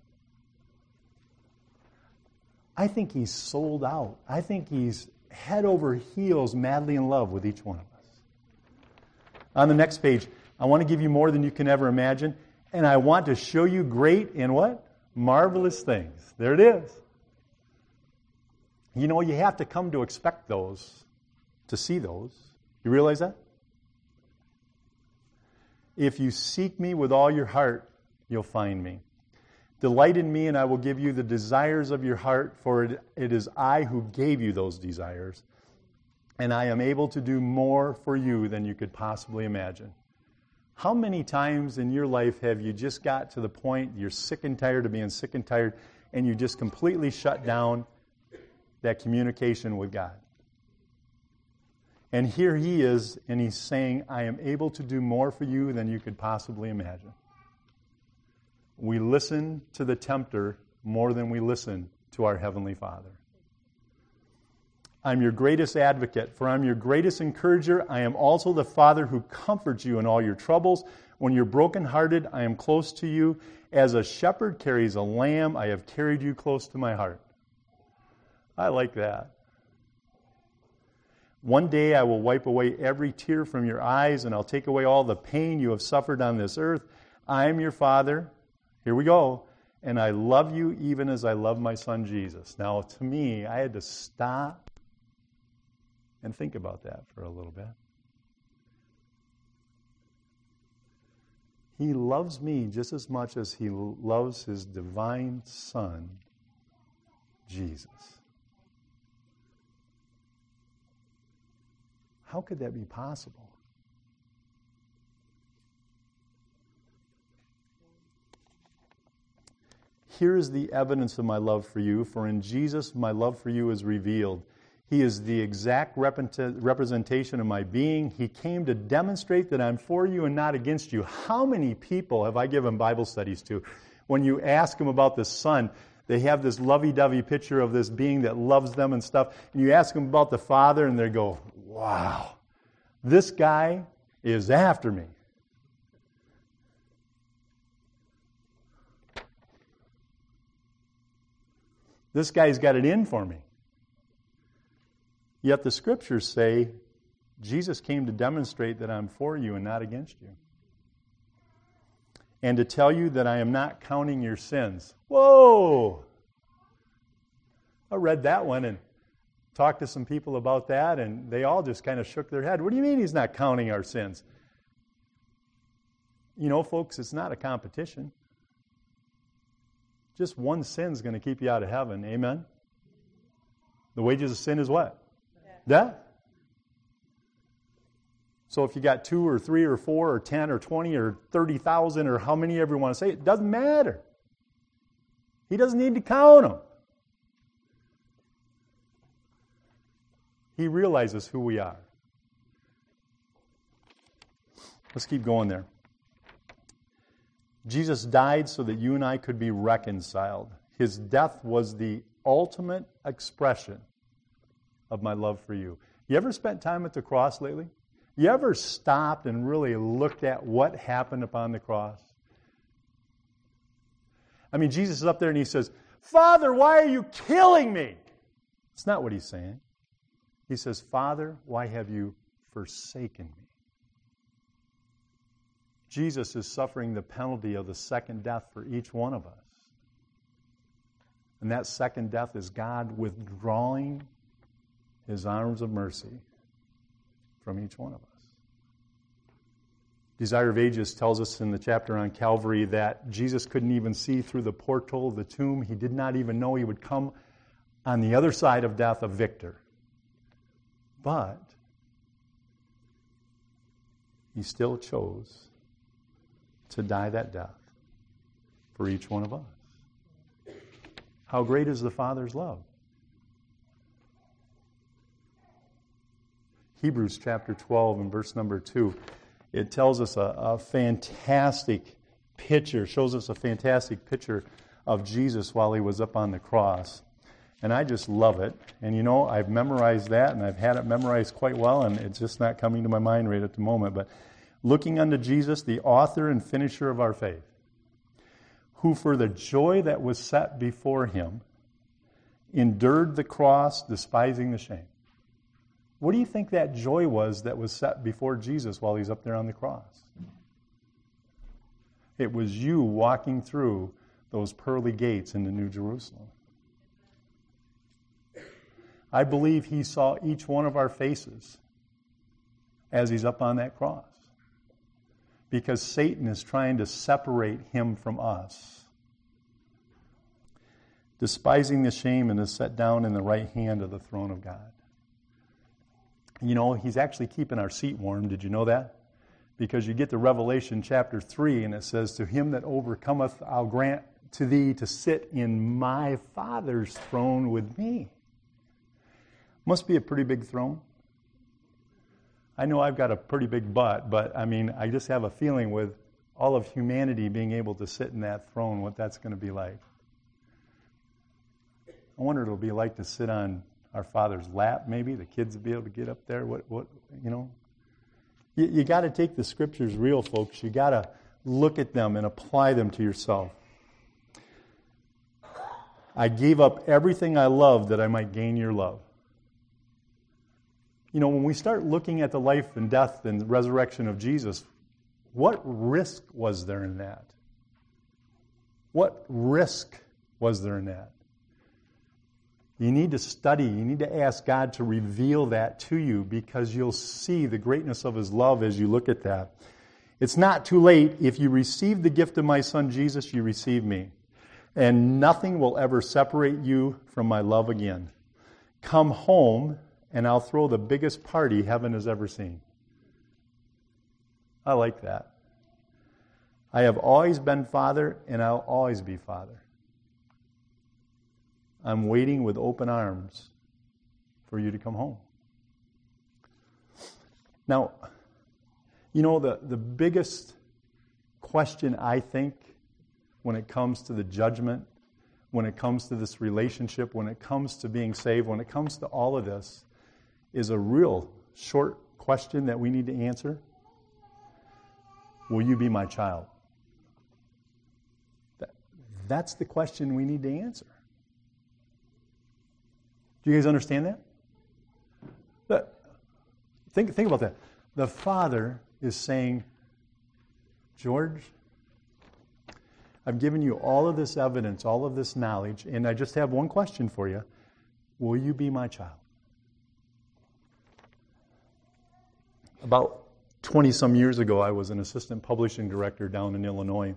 I think He's sold out. I think He's head over heels madly in love with each one of us. On the next page, I want to give you more than you can ever imagine, and I want to show you great and what? Marvelous things. There it is. You know, you have to come to expect those, to see those. You realize that? If you seek me with all your heart, you'll find me. Delight in me, and I will give you the desires of your heart, for it is I who gave you those desires. And I am able to do more for you than you could possibly imagine. How many times in your life have you just got to the point you're sick and tired of being sick and tired, and you just completely shut down that communication with God? And here he is, and he's saying, I am able to do more for you than you could possibly imagine. We listen to the tempter more than we listen to our Heavenly Father. I'm your greatest advocate, for I'm your greatest encourager. I am also the Father who comforts you in all your troubles. When you're brokenhearted, I am close to you. As a shepherd carries a lamb, I have carried you close to my heart. I like that. One day I will wipe away every tear from your eyes, and I'll take away all the pain you have suffered on this earth. I am your Father. Here we go. And I love you even as I love my son Jesus. Now, to me, I had to stop and think about that for a little bit. He loves me just as much as he loves his divine Son, Jesus. How could that be possible? Here is the evidence of my love for you, for in Jesus my love for you is revealed. He is the exact representation of my being. He came to demonstrate that I'm for you and not against you. How many people have I given Bible studies to? When you ask them about the Son, they have this lovey-dovey picture of this being that loves them and stuff. And you ask them about the Father, and they go, wow, this guy is after me. This guy's got it in for me. Yet the Scriptures say Jesus came to demonstrate that I'm for you and not against you. And to tell you that I am not counting your sins. Whoa! I read that one and talked to some people about that, and they all just kind of shook their head. What do you mean he's not counting our sins? You know, folks, it's not a competition. Just one sin's going to keep you out of heaven. Amen? The wages of sin is what? Death. So if you got 2 or 3 or 4 or 10 or 20 or 30,000 or how many ever you want to say, it doesn't matter. He doesn't need to count them. He realizes who we are. Let's keep going there. Jesus died so that you and I could be reconciled. His death was the ultimate expression of my love for you. You ever spent time at the cross lately? You ever stopped and really looked at what happened upon the cross? I mean, Jesus is up there and he says, Father, why are you killing me? It's not what he's saying. He says, Father, why have you forsaken me? Jesus is suffering the penalty of the second death for each one of us. And that second death is God withdrawing his arms of mercy from each one of us. Desire of Ages tells us in the chapter on Calvary that Jesus couldn't even see through the portal of the tomb. He did not even know he would come on the other side of death a victor. But he still chose to die that death for each one of us. How great is the Father's love? Hebrews chapter 12 and verse number 2. It tells us a fantastic picture, shows us a fantastic picture of Jesus while he was up on the cross. And I just love it. And you know, I've memorized that, and I've had it memorized quite well, and it's just not coming to my mind right at the moment. But looking unto Jesus, the author and finisher of our faith, who for the joy that was set before him endured the cross, despising the shame. What do you think that joy was that was set before Jesus while he's up there on the cross? It was you walking through those pearly gates into New Jerusalem. I believe he saw each one of our faces as he's up on that cross. Because Satan is trying to separate him from us. despising the shame, and is set down in the right hand of the throne of God. You know, he's actually keeping our seat warm. Did you know that? Because you get to Revelation chapter 3, and it says, to him that overcometh, I'll grant to thee to sit in my Father's throne with me. Must be a pretty big throne. I know I've got a pretty big butt, but I mean, I just have a feeling with all of humanity being able to sit in that throne, what that's going to be like. I wonder what it'll be like to sit on our Father's lap, maybe. The kids will be able to get up there. What you know? You got to take the Scriptures real, folks. You got to look at them and apply them to yourself. I gave up everything I loved that I might gain your love. You know, when we start looking at the life and death and resurrection of Jesus, what risk was there in that? What risk was there in that? You need to study. You need to ask God to reveal that to you, because you'll see the greatness of His love as you look at that. It's not too late. If you receive the gift of my Son Jesus, you receive me. And nothing will ever separate you from my love again. Come home, and I'll throw the biggest party heaven has ever seen. I like that. I have always been Father, and I'll always be Father. I'm waiting with open arms for you to come home. Now, you know, the biggest question, I think, when it comes to the judgment, when it comes to this relationship, when it comes to being saved, when it comes to all of this, is a real short question that we need to answer. Will you be my child? That's the question we need to answer. Do you guys understand that? Think about that. The Father is saying, George, I've given you all of this evidence, all of this knowledge, and I just have one question for you. Will you be my child? About 20-some years ago, I was an assistant publishing director down in Illinois.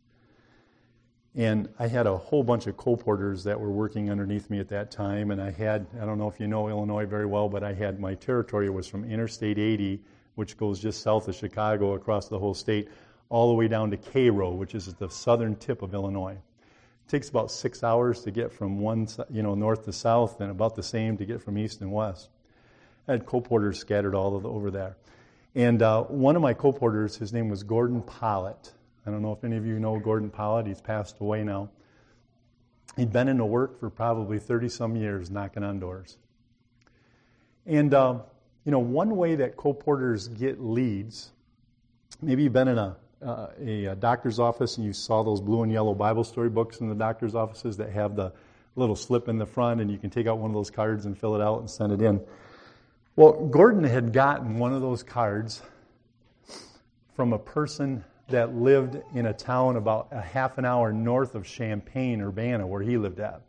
And I had a whole bunch of co-porters that were working underneath me at that time. And I don't know if you know Illinois very well, but my territory was from Interstate 80, which goes just south of Chicago across the whole state, all the way down to Cairo, which is at the southern tip of Illinois. It takes about 6 hours to get from north to south, and about the same to get from east and west. I had co-porters scattered all over there. And one of my co-porters, his name was Gordon Pollett. I don't know if any of you know Gordon Pollett. He's passed away now. He'd been into work for probably 30-some years, knocking on doors. And, one way that co-porters get leads, maybe you've been in a doctor's office and you saw those blue and yellow Bible story books in the doctor's offices that have the little slip in the front, and you can take out one of those cards and fill it out and send it in. Well, Gordon had gotten one of those cards from a person that lived in a town about a half an hour north of Champaign, Urbana, where he lived at.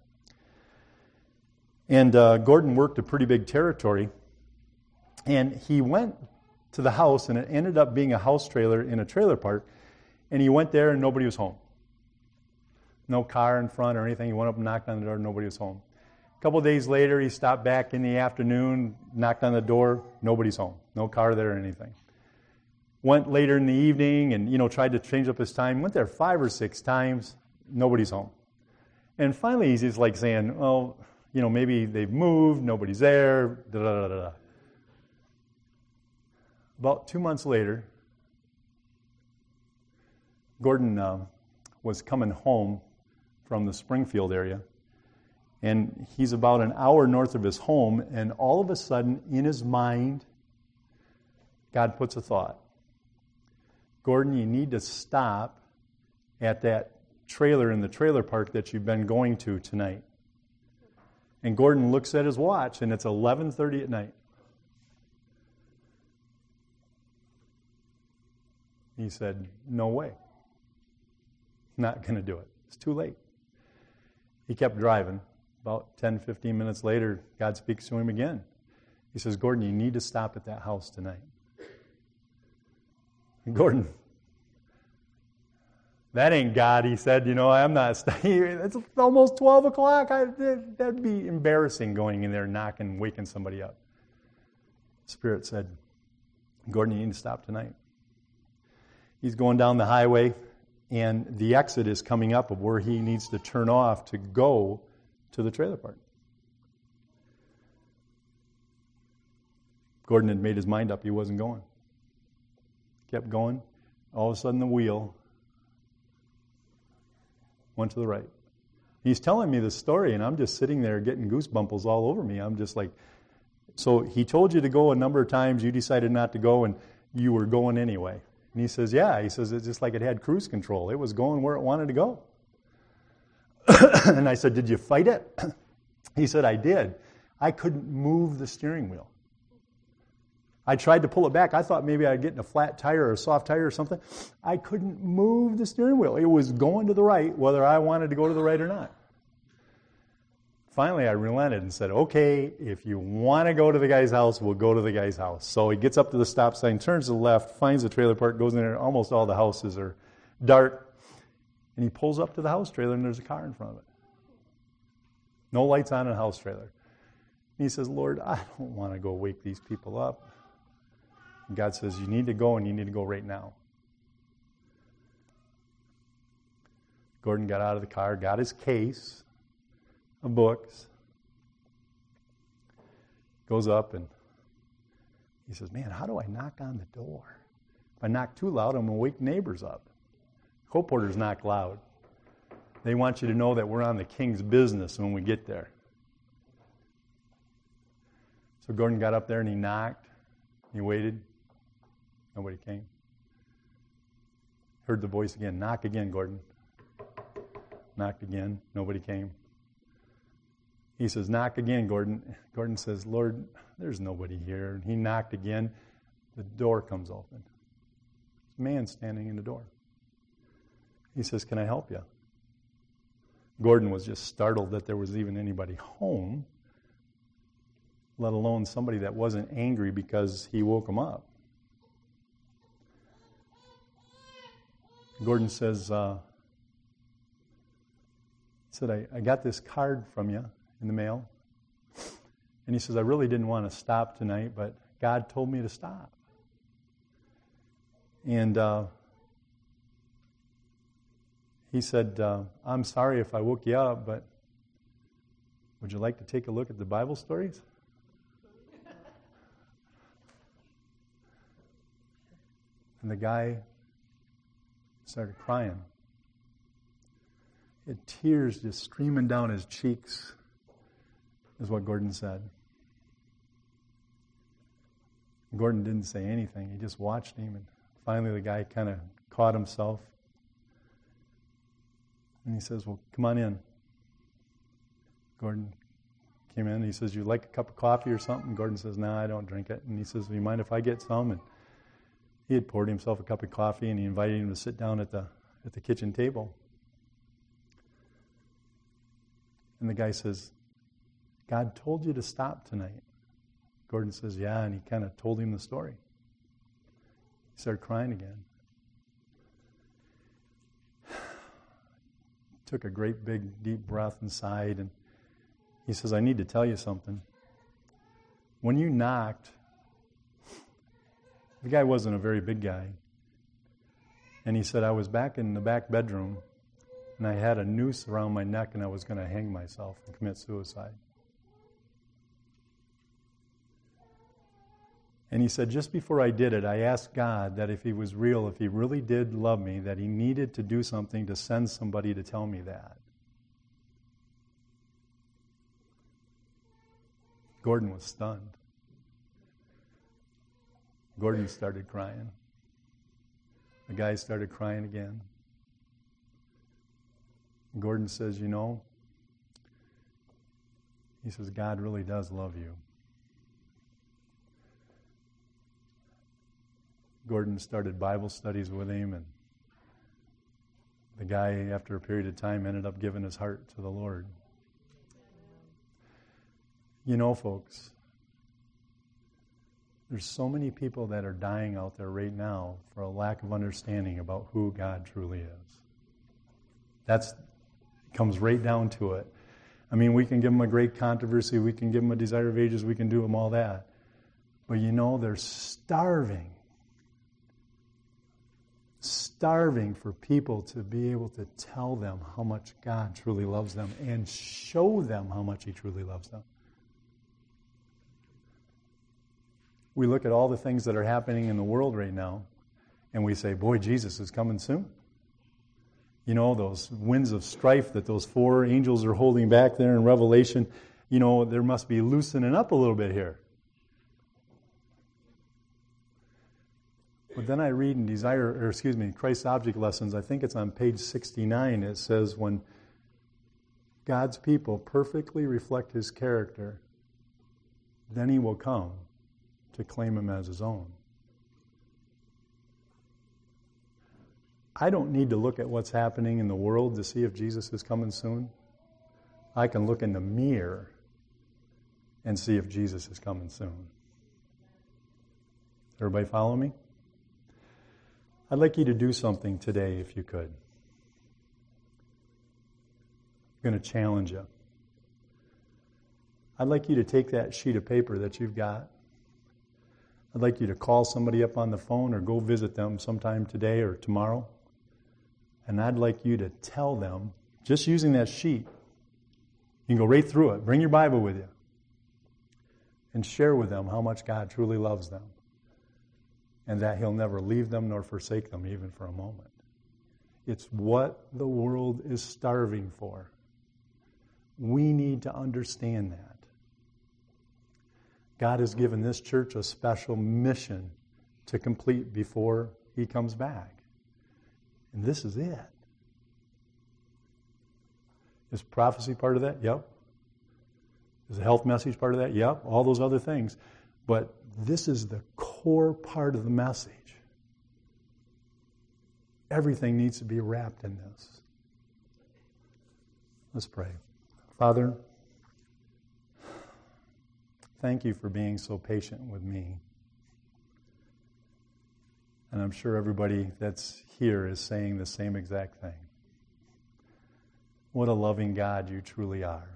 And Gordon worked a pretty big territory. And he went to the house, and it ended up being a house trailer in a trailer park. And he went there, and nobody was home. No car in front or anything. He went up and knocked on the door, and nobody was home. A couple of days later, he stopped back in the afternoon, knocked on the door, nobody's home. No car there or anything. Went later in the evening and, tried to change up his time. Went there 5 or 6 times. Nobody's home. And finally, he's just like saying, oh, maybe they've moved. Nobody's there. Da-da-da-da-da. About 2 months later, Gordon was coming home from the Springfield area. And he's about an hour north of his home. And all of a sudden, in his mind, God puts a thought. Gordon, you need to stop at that trailer in the trailer park that you've been going to tonight. And Gordon looks at his watch, and it's 11:30 at night. He said, no way. Not going to do it. It's too late. He kept driving. About 10, 15 minutes later, God speaks to him again. He says, Gordon, you need to stop at that house tonight. And Gordon That ain't God, he said. I'm not studying. It's almost 12 o'clock. That'd be embarrassing going in there, knocking, waking somebody up. Spirit said, Gordon, you need to stop tonight. He's going down the highway, and the exit is coming up of where he needs to turn off to go to the trailer park. Gordon had made his mind up he wasn't going. Kept going. All of a sudden the wheel went to the right. He's telling me this story, and I'm just sitting there getting goosebumples all over me. I'm just like, so he told you to go a number of times, you decided not to go, and you were going anyway. And he says, yeah. He says, it's just like it had cruise control. It was going where it wanted to go. And I said, did you fight it? He said, I did. I couldn't move the steering wheel. I tried to pull it back. I thought maybe I'd get in a flat tire or a soft tire or something. I couldn't move the steering wheel. It was going to the right, whether I wanted to go to the right or not. Finally, I relented and said, okay, if you want to go to the guy's house, we'll go to the guy's house. So he gets up to the stop sign, turns to the left, finds the trailer park, goes in there. Almost all the houses are dark. And he pulls up to the house trailer, and there's a car in front of it. No lights on in a house trailer. And he says, Lord, I don't want to go wake these people up. And God says, you need to go, and you need to go right now. Gordon got out of the car, got his case of books, goes up, and he says, man, how do I knock on the door? If I knock too loud, I'm going to wake neighbors up. Co-porters knock loud. They want you to know that we're on the king's business when we get there. So Gordon got up there and he knocked. He waited. Nobody came. Heard the voice again. Knock again, Gordon. Knocked again. Nobody came. He says, knock again, Gordon. Gordon says, Lord, there's nobody here. And he knocked again. The door comes open. There's a man standing in the door. He says, can I help you? Gordon was just startled that there was even anybody home, let alone somebody that wasn't angry because he woke him up. Gordon says, I got this card from you in the mail. And he says, I really didn't want to stop tonight, but God told me to stop. And he said, I'm sorry if I woke you up, but would you like to take a look at the Bible stories? And the guy started crying. He had tears just streaming down his cheeks, is what Gordon said. Gordon didn't say anything. He just watched him, and finally the guy kind of caught himself. And he says, well, come on in. Gordon came in. He says, you like a cup of coffee or something? Gordon says, no, I don't drink it. And he says, do you mind if I get some? And he had poured himself a cup of coffee, and he invited him to sit down at the kitchen table. And the guy says, God told you to stop tonight. Gordon says, yeah, and he kind of told him the story. He started crying again. Took a great big deep breath and sighed, and he says, I need to tell you something. When you knocked, the guy wasn't a very big guy. And he said, I was back in the back bedroom, and I had a noose around my neck, and I was going to hang myself and commit suicide. And he said, just before I did it, I asked God that if he was real, if he really did love me, that he needed to do something to send somebody to tell me that. Gordon was stunned. Gordon started crying. The guy started crying again. Gordon says, he says, God really does love you. Gordon started Bible studies with him, and the guy, after a period of time, ended up giving his heart to the Lord. Folks, there's so many people that are dying out there right now for a lack of understanding about who God truly is. That's comes right down to it. I mean, we can give them a great controversy, we can give them a Desire of Ages, we can do them all that. But they're starving for people to be able to tell them how much God truly loves them and show them how much He truly loves them. We look at all the things that are happening in the world right now, and we say, boy, Jesus is coming soon. Those winds of strife that those 4 angels are holding back there in Revelation, there must be loosening up a little bit here. But then I read in Christ's Object Lessons, I think it's on page 69, it says, when God's people perfectly reflect His character, then He will come to claim Him as His own. I don't need to look at what's happening in the world to see if Jesus is coming soon. I can look in the mirror and see if Jesus is coming soon. Everybody follow me? I'd like you to do something today, if you could. I'm going to challenge you. I'd like you to take that sheet of paper that you've got. I'd like you to call somebody up on the phone or go visit them sometime today or tomorrow. And I'd like you to tell them, just using that sheet, you can go right through it. Bring your Bible with you. And share with them how much God truly loves them. And that He'll never leave them nor forsake them even for a moment. It's what the world is starving for. We need to understand that. God has given this church a special mission to complete before He comes back. And this is it. Is prophecy part of that? Yep. Is the health message part of that? Yep. All those other things. But this is the core part of the message. Everything needs to be wrapped in this. Let's pray. Father, thank You for being so patient with me. And I'm sure everybody that's here is saying the same exact thing. What a loving God You truly are.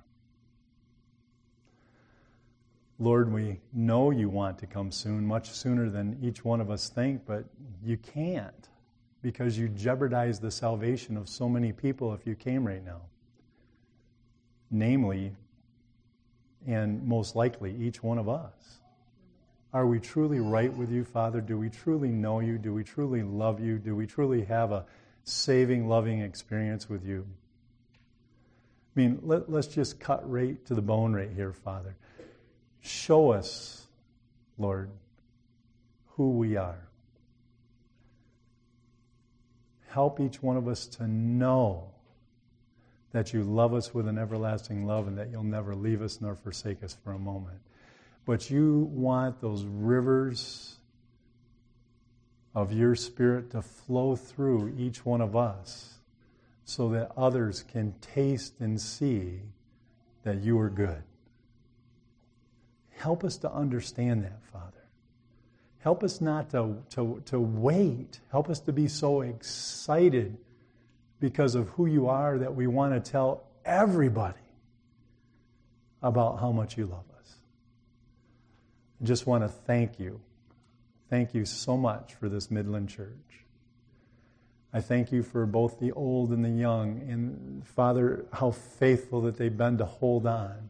Lord, we know You want to come soon, much sooner than each one of us think, but You can't because You jeopardize the salvation of so many people if You came right now. Namely, and most likely, each one of us. Are we truly right with You, Father? Do we truly know You? Do we truly love You? Do we truly have a saving, loving experience with You? I mean, let's just cut right to the bone right here, Father. Show us, Lord, who we are. Help each one of us to know that You love us with an everlasting love and that You'll never leave us nor forsake us for a moment. But You want those rivers of Your Spirit to flow through each one of us so that others can taste and see that You are good. Help us to understand that, Father. Help us not to wait. Help us to be so excited because of who You are that we want to tell everybody about how much You love us. I just want to thank You. Thank You so much for this Midland Church. I thank You for both the old and the young. And Father, how faithful that they've been to hold on.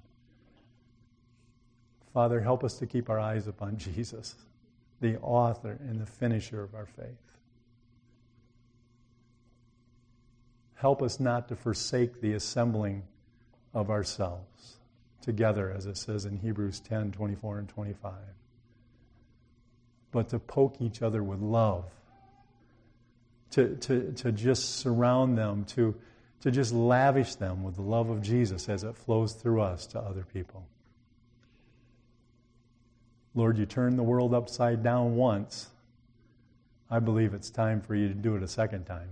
Father, help us to keep our eyes upon Jesus, the author and the finisher of our faith. Help us not to forsake the assembling of ourselves together, as it says in Hebrews 10, 24 and 25. But to poke each other with love, to just surround them, to just lavish them with the love of Jesus as it flows through us to other people. Lord, You turned the world upside down once. I believe it's time for You to do it a second time.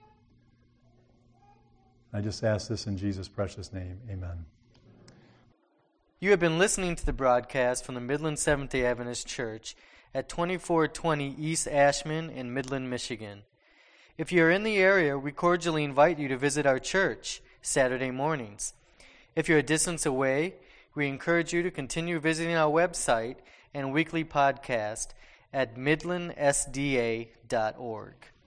I just ask this in Jesus' precious name. Amen. You have been listening to the broadcast from the Midland Seventh-day Adventist Church at 2420 East Ashman in Midland, Michigan. If you're in the area, we cordially invite you to visit our church Saturday mornings. If you're a distance away, we encourage you to continue visiting our website and weekly podcast at midlandsda.org.